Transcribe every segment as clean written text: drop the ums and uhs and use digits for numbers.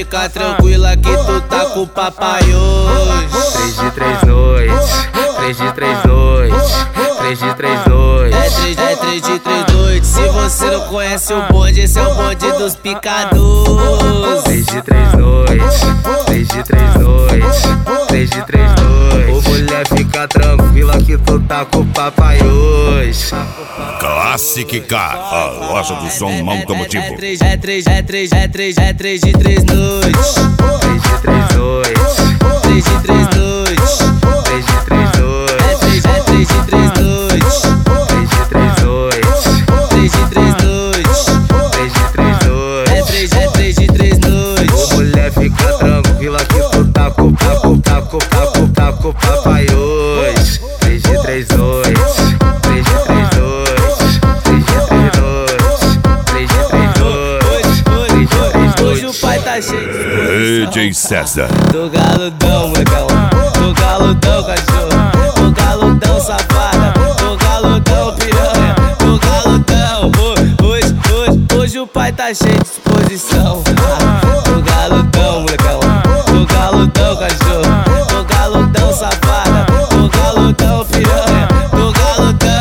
fica tranquila que tu tá com o papai hoje. 3 de 3 noites, 3 de 3 noites, 3 de 3 noites. É 3 de 3 noites. Se você não conhece o bonde, esse é o bonde dos picados. 3 de 3 noites, 3 de 3 noites, 3 de 3 noites. Ô mulher, fica tranquila que tu tá com o papai hoje. Classic Car, a loja do som automotivo. É 3 de 3 noites. 3 de 3 noites, 3 de 3 noites. 3 de 3 noites. É 3 de 3 noites. 3 de 3 noites, 3 de 3 noites. 3 de 3 noites. É 3 de 3 noites. Ô mulher, fica tranquila que tu tá com o papai hoje. 3 de 3 noites, 3 de 3 noites, 3 de 3 noites, 3 de 3 noites, 3 de 3 noites. Hoje o pai tá cheio. DJ César. Tô galudão, molecão. Tô galudão, cachorro. Tô galudão, safada. Tô galudão, piranha. Tô galudão. Hoje o pai tá cheio de disposição. Tô galudão, molecão. Tô galudão, cachorro. Tô galudão, safada. Tô galudão, piranha. Tô galudão.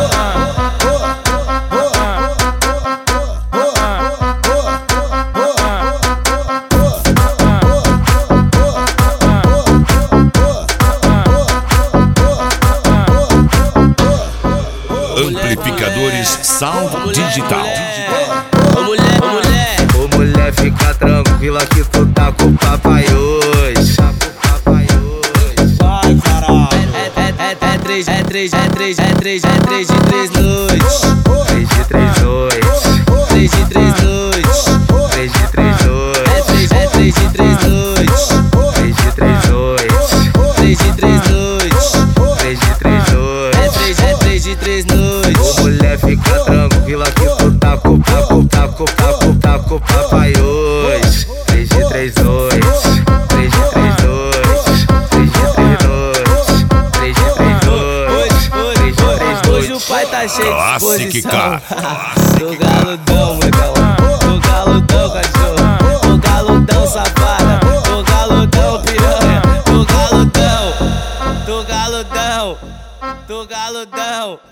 Amplificadores Sound Digital. Ô mulher, fica tranquila que tu tá com o papai hoje. Vai, caralho. É 3 de 3 noites. 3 de 3 noites, 3 de 3 noites. 3 de 3 noites. É 3 de 3 noites. 3 de 3 noites, 3 de 3 noites. 3 de 3 noites. É 3 de 3 noites. Ô mulher, fica tranquila que tu tá com o papai hoje. 3 de 3 noites, 3 de 3 noites, 3 de 3 noites, 3 de 3 noites, 3 de 3 Hoje o noites. pai tá cheio de Classic disposição. Car. Tô galudão, molecão. Tô galudão, cachorro. Tô galudão, safada. Tô galudão, piranha. Tô galudão. Tô galudão. Tô galudão.